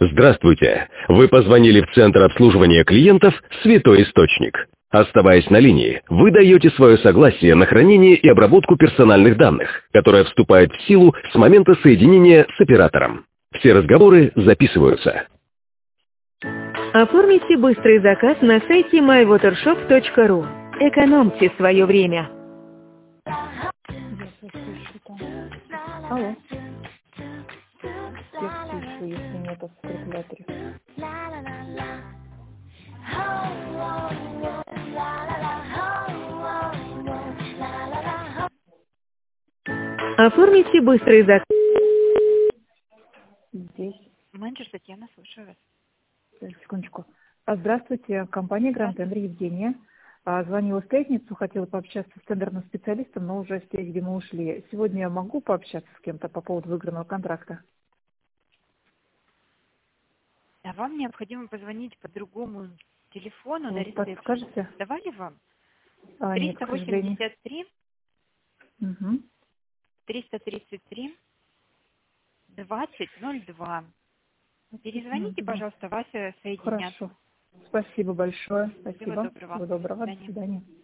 Здравствуйте! Вы позвонили в Центр обслуживания клиентов «Святой Источник». Оставаясь на линии, вы даете свое согласие на хранение и обработку персональных данных, которая вступает в силу с момента соединения с оператором. Все разговоры записываются. Оформите быстрый заказ на сайте mywatershop.ru. Экономьте свое время. Алло. Я слышу, если нет в калькуляторе. Оформите быстрый заказ. Здесь. Менеджер Татьяна, слушаю вас. Секундочку. Здравствуйте, компания Гранд Тендер, Евгения. Звонила в пятницу, хотела пообщаться с тендерным специалистом, но уже все, видимо, ушли. Сегодня я могу пообщаться с кем-то по поводу выигранного контракта? А вам необходимо позвонить по другому телефону на ресепшн. Подскажете? Давали вам? Нет, к сожалению. 383 Угу. 333 2002. Перезвоните, пожалуйста, Вася соединят. Хорошо. Спасибо большое. Спасибо. Всего доброго. Всего доброго. До До свидания.